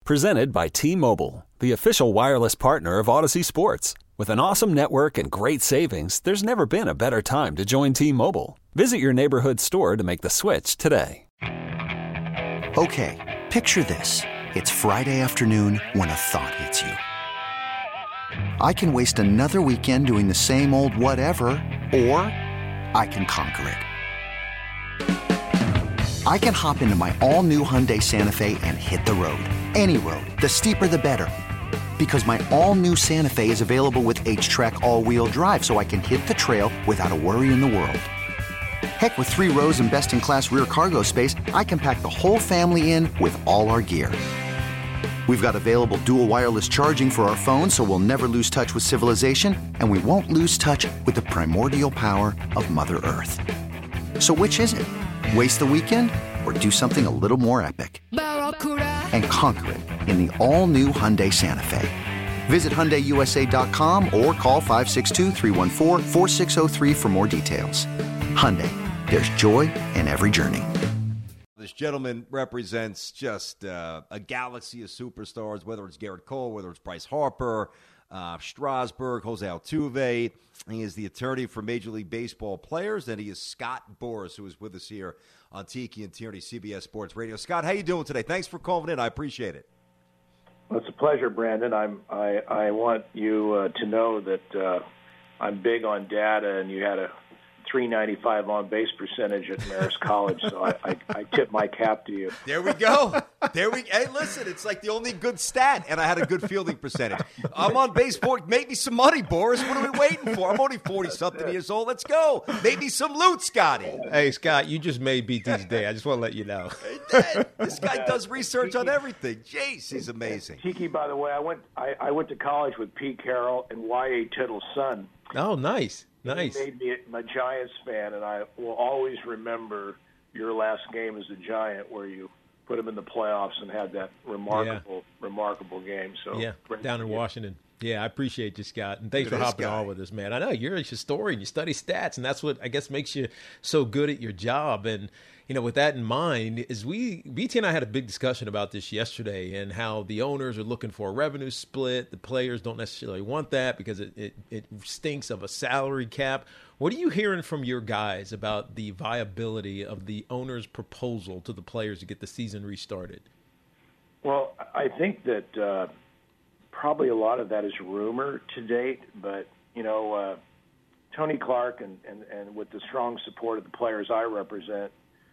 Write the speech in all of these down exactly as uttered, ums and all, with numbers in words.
Presented by T-Mobile, the official wireless partner of Odyssey Sports. With an awesome network and great savings, there's never been a better time to join T-Mobile. Visit your neighborhood store to make the switch today. Okay, picture this. It's Friday afternoon when a thought hits you. I can waste another weekend doing the same old whatever, or I can conquer it. I can hop into my all-new Hyundai Santa Fe and hit the road. Any road. The steeper, the better. Because my all-new Santa Fe is available with H-Track all-wheel drive, so I can hit the trail without a worry in the world. Heck, with three rows and best-in-class rear cargo space, I can pack the whole family in with all our gear. We've got available dual wireless charging for our phones, so we'll never lose touch with civilization, and we won't lose touch with the primordial power of Mother Earth. So which is it? Waste the weekend or do something a little more epic? And conquer it in the all-new Hyundai Santa Fe. Visit Hyundai U S A dot com or call five six two, three one four, four six zero three for more details. Hyundai, there's joy in every journey. This gentleman represents just uh, a galaxy of superstars, whether it's Garrett Cole, whether it's Bryce Harper, uh, Strasburg, Jose Altuve. He is the attorney for Major League Baseball players, and he is Scott Boras, who is with us here on Tiki and Tierney, C B S Sports Radio. Scott, how you doing today? Thanks for calling in. I appreciate it. Well, it's a pleasure, Brandon. I'm, I, I want you uh, to know that uh, I'm big on data, and you had a three ninety-five on base percentage at Marist College, so I, I, I tip my cap to you. There we go. There we. Hey, listen, it's like the only good stat, and I had a good fielding percentage. I'm on base for make me some money, Boras. What are we waiting for? I'm only forty something years old. Let's go. Make me some loot, Scotty. Hey, Scott, you just made B T's day. I just want to let you know. This guy does research on everything. Jeez, he's amazing. Tiki, by the way, I went I, I went to college with Pete Carroll and Y A Tittle's son. Oh, nice. Nice. He made me a Giants fan, and I will always remember your last game as a Giant where you put him in the playoffs and had that remarkable, yeah. remarkable game. So yeah, down in Washington. Yeah, I appreciate you, Scott, and thanks for hopping on with us, man. I know you're a historian, you study stats, and that's what I guess makes you so good at your job. And you know, with that in mind, is we B T and I had a big discussion about this yesterday, and how the owners are looking for a revenue split. The players don't necessarily want that because it it, it stinks of a salary cap. What are you hearing from your guys about the viability of the owner's proposal to the players to get the season restarted? Well, I think that uh, probably a lot of that is rumor to date, but, you know, uh, Tony Clark and, and, and with the strong support of the players I represent,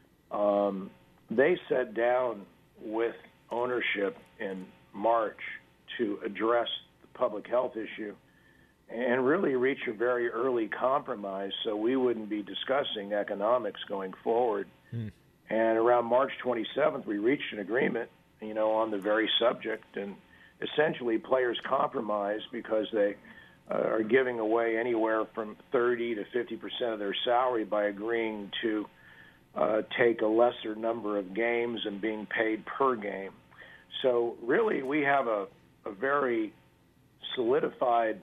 um, they sat down with ownership in March to address the public health issue and really reach a very early compromise so we wouldn't be discussing economics going forward. Hmm. And around March twenty-seventh, we reached an agreement, you know, on the very subject. And essentially players compromise because they uh, are giving away anywhere from thirty to fifty percent of their salary by agreeing to uh, take a lesser number of games and being paid per game. So really we have a, a very solidified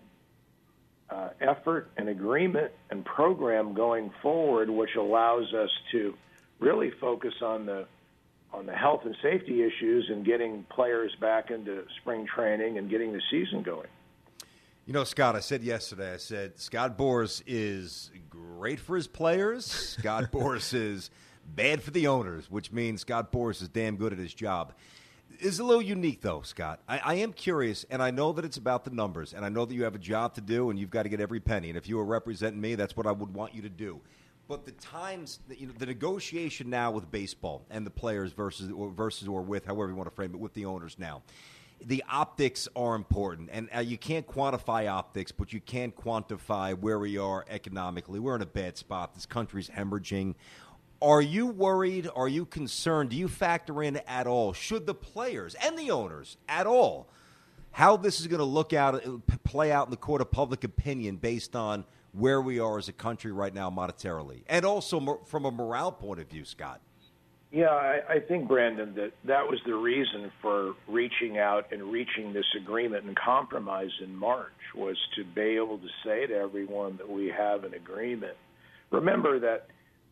Uh, effort and agreement and program going forward, which allows us to really focus on the on the health and safety issues and getting players back into spring training and getting the season going. You know, Scott, I said yesterday, I said Scott Boras is great for his players. Scott Boras is bad for the owners, which means Scott Boras is damn good at his job. It's a little unique, though, Scott. I, I am curious, and I know that it's about the numbers, and I know that you have a job to do, and you've got to get every penny. And if you were representing me, that's what I would want you to do. But the times, you know, the negotiation now with baseball and the players versus or, versus or with, however you want to frame it, with the owners now, the optics are important. And uh, you can't quantify optics, but you can quantify where we are economically. We're in a bad spot. This country's hemorrhaging. Are you worried? Are you concerned? Do you factor in at all, should the players and the owners at all, how this is going to look out, play out in the court of public opinion based on where we are as a country right now monetarily, and also from a morale point of view, Scott? Yeah, I, I think, Brandon, that that was the reason for reaching out and reaching this agreement and compromise in March, was to be able to say to everyone that we have an agreement. Remember that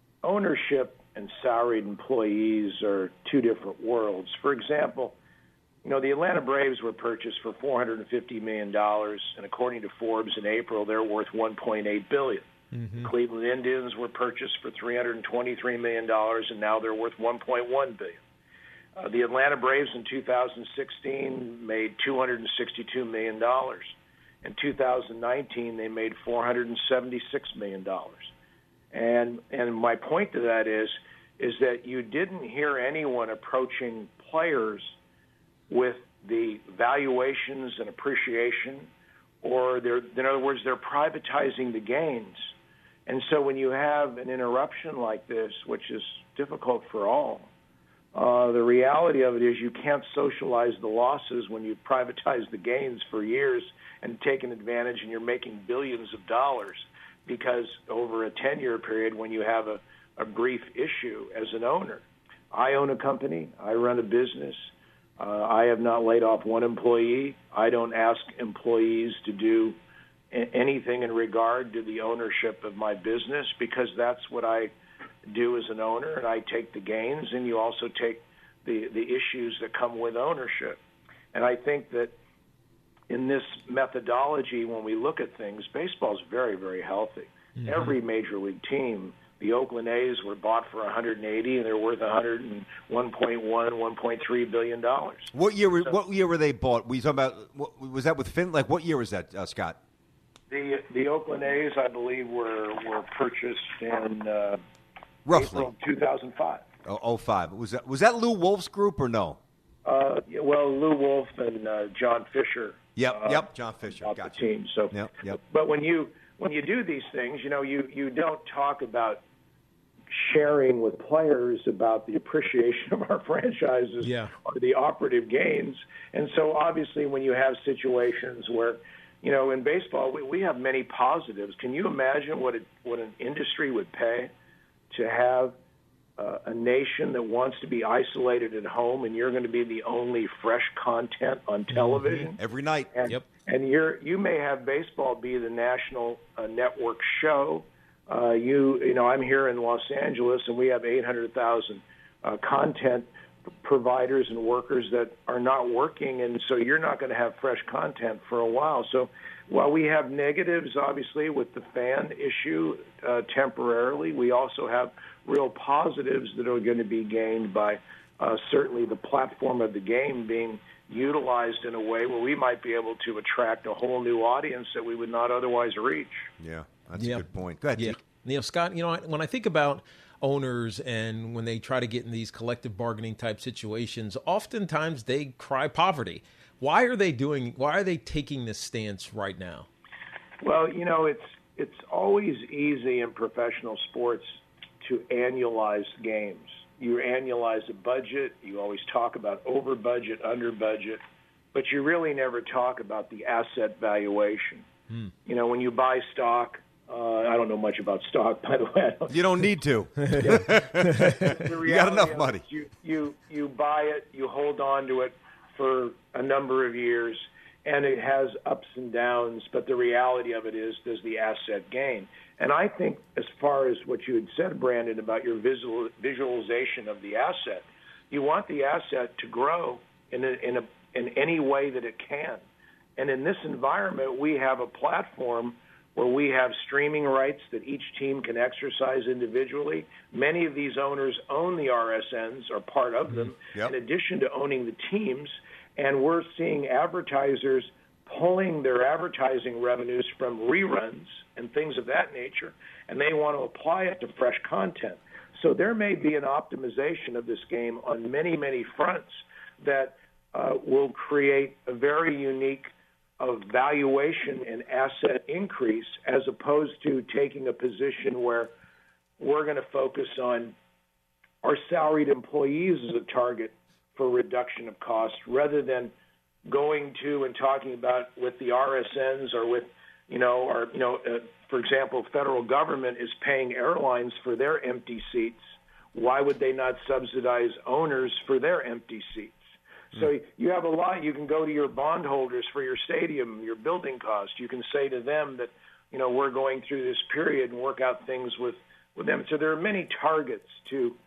ownership and salaried employees are two different worlds. For example, you know, the Atlanta Braves were purchased for four hundred fifty million dollars, and according to Forbes in April, they're worth one point eight billion dollars. Mm-hmm. Cleveland Indians were purchased for three hundred twenty-three million dollars, and now they're worth one point one billion dollars. Uh, the Atlanta Braves in two thousand sixteen made two hundred sixty-two million dollars. In two thousand nineteen, they made four hundred seventy-six million dollars. And and my point to that is, is that you didn't hear anyone approaching players with the valuations and appreciation, or they're, in other words, they're privatizing the gains. And so when you have an interruption like this, which is difficult for all, uh, the reality of it is you can't socialize the losses when you privatize the gains for years and taken advantage and you're making billions of dollars, because over a ten-year period when you have a, a brief issue as an owner. I own a company. I run a business. Uh, I have not laid off one employee. I don't ask employees to do a- anything in regard to the ownership of my business, because that's what I do as an owner, and I take the gains, and you also take the, the issues that come with ownership. And I think that in this methodology, when we look at things, baseball is very, very healthy. Mm-hmm. Every major league team, the Oakland A's were bought for one hundred eighty, and they're worth one hundred one point one, one point three billion dollars. What year? Were, so, what year were they bought? Were you talking about? What, was that with Finn? Like, what year was that, uh, Scott? The the Oakland A's, I believe, were were purchased in uh, roughly April two thousand five. Oh, oh five. Was that was that Lou Wolf's group or no? Uh, well, Lou Wolf and uh, John Fisher. Yep, uh, yep, John Fisher. Got gotcha. the team. So, yep, yep. But when you when you do these things, you know, you, you don't talk about sharing with players about the appreciation of our franchises yeah. or the operative gains. And so, obviously, when you have situations where, you know, in baseball, we, we have many positives. Can you imagine what it, what an industry would pay to have uh, a nation that wants to be isolated at home, and you're going to be the only fresh content on television every night? And, yep. and you're you may have baseball be the national uh, network show. Uh, you you know, I'm here in Los Angeles, and we have eight hundred thousand uh, content providers and workers that are not working, and so you're not going to have fresh content for a while. So while we have negatives, obviously, with the fan issue uh, temporarily, we also have real positives that are going to be gained by uh, certainly the platform of the game being utilized in a way where we might be able to attract a whole new audience that we would not otherwise reach. Yeah, that's yeah. a good point. Go ahead, yeah. Neil, Scott, you know, when I think about owners and when they try to get in these collective bargaining type situations, oftentimes they cry poverty. Why are they doing, why are they taking this stance right now? Well, you know, it's it's always easy in professional sports to annualize games. You annualize a budget, you always talk about over budget, under budget, but you really never talk about the asset valuation. Hmm. You know, when you buy stock, uh, I don't know much about stock, by the way. Don't, you don't need to. You got enough money. You, you, you buy it, you hold on to it for a number of years, and it has ups and downs, but the reality of it is there's the asset gain. And I think as far as what you had said, Brandon, about your visual, visualization of the asset, you want the asset to grow in, a, in, a, in any way that it can. And in this environment, we have a platform where we have streaming rights that each team can exercise individually. Many of these owners own the R S Ns or part of them, yep. in addition to owning the teams. And we're seeing advertisers pulling their advertising revenues from reruns and things of that nature, and they want to apply it to fresh content. So there may be an optimization of this game on many, many fronts that uh, will create a very unique uh, valuation and asset increase, as opposed to taking a position where we're going to focus on our salaried employees as a target for reduction of cost, rather than going to and talking about with the R S Ns or with, you know, or, you know, uh, for example, federal government is paying airlines for their empty seats. Why would they not subsidize owners for their empty seats? Mm. So you have a lot. You can go to your bondholders for your stadium, your building cost. You can say to them that, you know, we're going through this period and work out things with, with them. So there are many targets to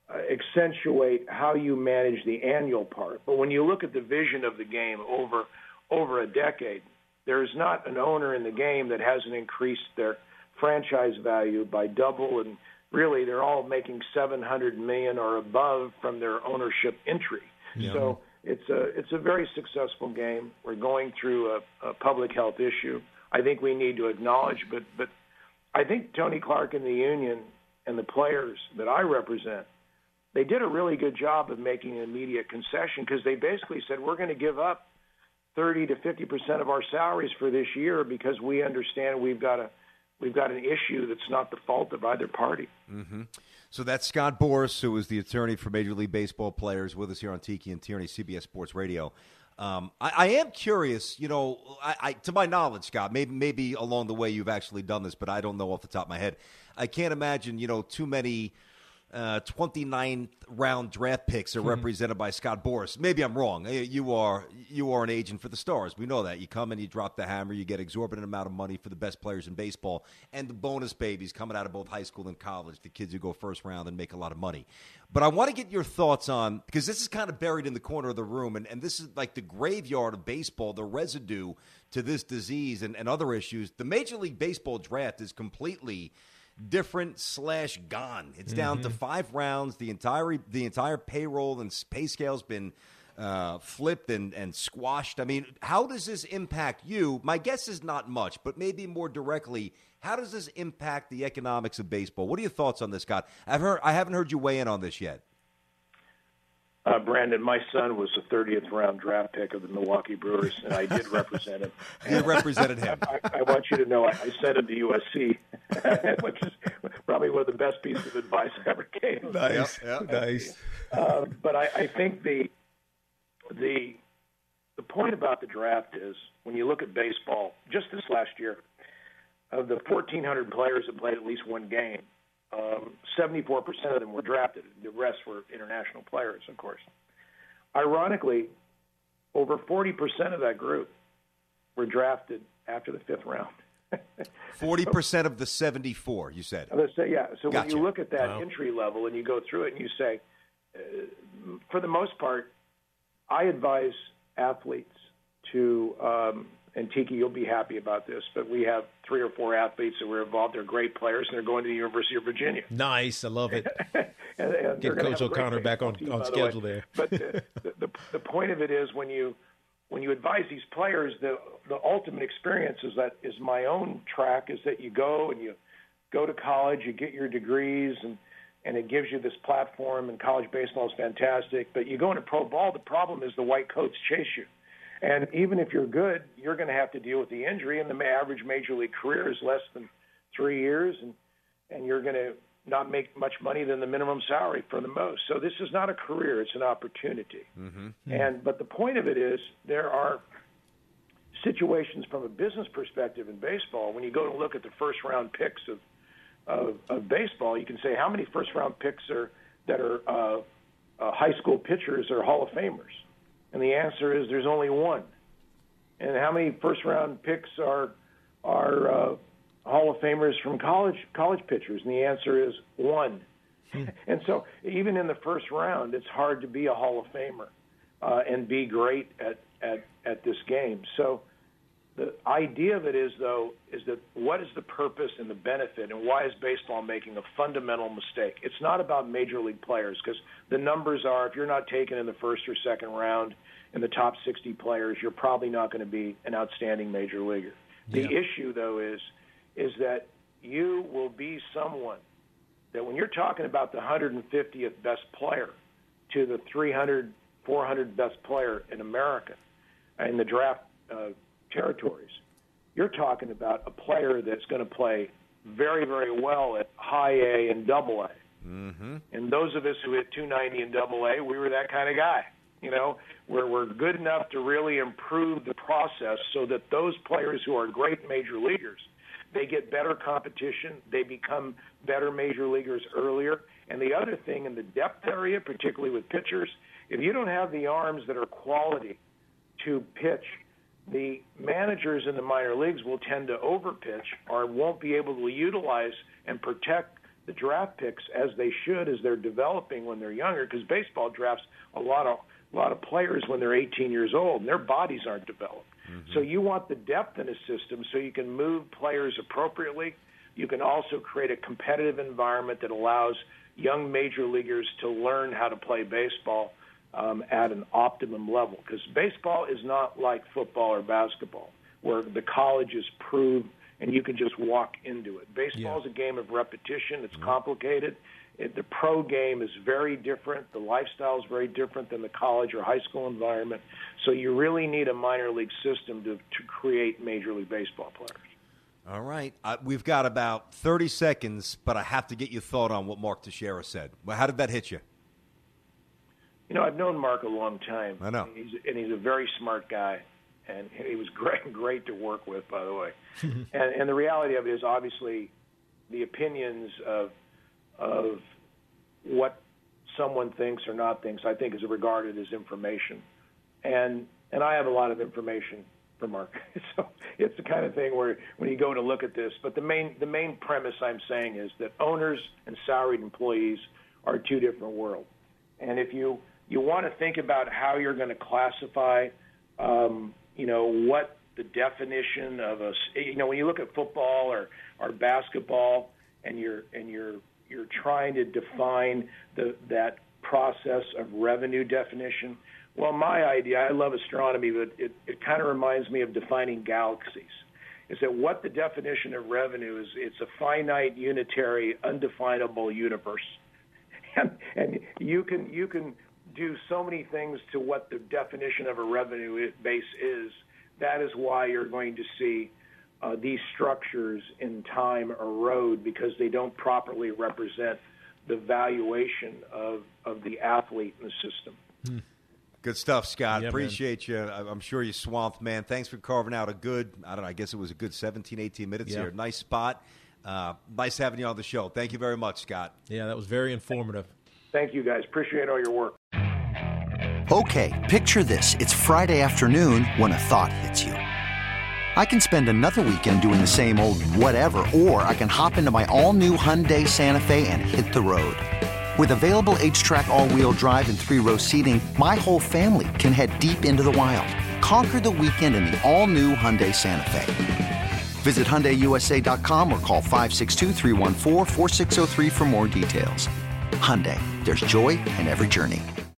uh, accentuate how you manage the annual part. But when you look at the vision of the game over over a decade, there's not an owner in the game that hasn't increased their franchise value by double, and really they're all making seven hundred million dollars or above from their ownership entry. Yeah. So it's a it's a very successful game. We're going through a, a public health issue. I think we need to acknowledge, but but I think Tony Clark and the union and the players that I represent, they did a really good job of making an immediate concession, because they basically said, we're going to give up thirty to fifty percent of our salaries for this year because we understand we've got a we've got an issue that's not the fault of either party. Mm-hmm. So that's Scott Boras, who is the attorney for Major League Baseball players, with us here on Tiki and Tierney, C B S Sports Radio. Um, I, I am curious, you know, I, I, to my knowledge, Scott, maybe maybe along the way you've actually done this, but I don't know off the top of my head. I can't imagine, you know, too many uh, twenty-ninth round draft picks are mm-hmm. represented by Scott Boras. Maybe I'm wrong. You are you are an agent for the Stars. We know that. You come and you drop the hammer. You get exorbitant amount of money for the best players in baseball, and the bonus babies coming out of both high school and college, the kids who go first round and make a lot of money. But I want to get your thoughts on, because this is kind of buried in the corner of the room, and, and this is like the graveyard of baseball, the residue to this disease and, and other issues. The Major League Baseball draft is completely different slash gone. It's mm-hmm. down to five rounds. The entire the entire payroll and pay scale's been uh, flipped and, and squashed. I mean, how does this impact you? My guess is not much, but maybe more directly, how does this impact the economics of baseball? What are your thoughts on this, Scott? I've heard I haven't heard you weigh in on this yet. Uh, Brandon, my son was the thirtieth round draft pick of the Milwaukee Brewers, and I did represent him. You represented him. I, I want you to know I, I sent him to U S C, which is probably one of the best pieces of advice I ever gave. Nice, yeah, yeah. nice. Uh, but I, I think the the the point about the draft is, when you look at baseball, just this last year, of the fourteen hundred players that played at least one game, Um, seventy-four percent of them were drafted. The rest were international players, of course. Ironically, over forty percent of that group were drafted after the fifth round. forty percent of the seventy-four, you said? Let's say, yeah. So gotcha. When you look at that wow. entry level and you go through it and you say, uh, for the most part, I advise athletes to um, – and Tiki, you'll be happy about this, but we have three or four athletes that were involved. They're great players, and they're going to the University of Virginia. Nice. I love it. and, and Get Coach O'Connor back on, team, on schedule the there. But the, the, the point of it is, when you when you advise these players, the the ultimate experience is that is my own track, is that you go and you go to college, you get your degrees, and, and it gives you this platform, and college baseball is fantastic. But you go into pro ball, the problem is the white coats chase you. And even if you're good, you're going to have to deal with the injury, and the average major league career is less than three years, and, and you're going to not make much money than the minimum salary for the most. So this is not a career, it's an opportunity. Mm-hmm. And but the point of it is, there are situations from a business perspective in baseball. When you go to look at the first-round picks of, of, of baseball, you can say, how many first-round picks are that are uh, uh, high school pitchers or Hall of Famers? And the answer is there's only one. And how many first-round picks are are uh, Hall of Famers from college college pitchers? And the answer is one. Hmm. And so even in the first round, it's hard to be a Hall of Famer uh, and be great at, at, at this game. So the idea of it is, though, is that what is the purpose and the benefit, and why is baseball making a fundamental mistake? It's not about major league players, because the numbers are, if you're not taken in the first or second round in the top sixty players, you're probably not going to be an outstanding major leaguer. The yeah. issue, though, is is that you will be someone that, when you're talking about the one hundred fiftieth best player to the three hundred, four hundred best player in America in the draft uh, territories, you're talking about a player that's going to play very, very well at high A and double A. Mm-hmm. And those of us who hit two ninety in double A, we were that kind of guy. You know, where we're good enough to really improve the process so that those players who are great major leaguers, they get better competition, they become better major leaguers earlier. And the other thing, in the depth area, particularly with pitchers, if you don't have the arms that are quality to pitch, the managers in the minor leagues will tend to overpitch or won't be able to utilize and protect the draft picks as they should as they're developing when they're younger, because baseball drafts a lot of a lot of players when they're eighteen years old and their bodies aren't developed. Mm-hmm. So you want the depth in a system so you can move players appropriately. You can also create a competitive environment that allows young major leaguers to learn how to play baseball um, at an optimum level, because baseball is not like football or basketball where the colleges prove and you can just walk into it. Baseball is yeah. a game of repetition. It's mm-hmm. complicated. It, the pro game is very different. The lifestyle is very different than the college or high school environment. So you really need a minor league system to, to create Major League Baseball players. All right. Uh, we've got about thirty seconds, but I have to get your thought on what Mark Teixeira said. Well, how did that hit you? You know, I've known Mark a long time. I know. And he's, and he's a very smart guy. And he was great, great to work with, by the way. and, and the reality of it is, obviously, the opinions of of what someone thinks or not thinks, I think, is regarded as information. And and I have a lot of information for Mark. So it's the kind of thing where when you go to look at this, but the main the main premise I'm saying is that owners and salaried employees are two different worlds. And if you, you want to think about how you're going to classify, um, you know, what the definition of a, you know, when you look at football or, or basketball and you're and you're you're trying to define the that process of revenue definition. Well, my idea, I love astronomy, but it, it kind of reminds me of defining galaxies, is that what the definition of revenue is, it's a finite, unitary, undefinable universe. And, and you can you can do so many things to what the definition of a revenue base is. That is why you're going to see uh, these structures in time erode, because they don't properly represent the valuation of, of the athlete in the system. Hmm. Good stuff, Scott. Yeah, Appreciate man. you. I'm sure you're swamped, man. Thanks for carving out a good, I don't know, I guess it was a good seventeen, eighteen minutes yeah. here. Nice spot. Uh, nice having you on the show. Thank you very much, Scott. Yeah, that was very informative. Thank you, guys. Appreciate all your work. Okay, picture this. It's Friday afternoon when a thought hits you. I can spend another weekend doing the same old whatever, or I can hop into my all-new Hyundai Santa Fe and hit the road. With available H-Track all-wheel drive and three-row seating, my whole family can head deep into the wild. Conquer the weekend in the all-new Hyundai Santa Fe. Visit Hyundai U S A dot com or call five six two, three one four, four six zero three for more details. Hyundai, there's joy in every journey.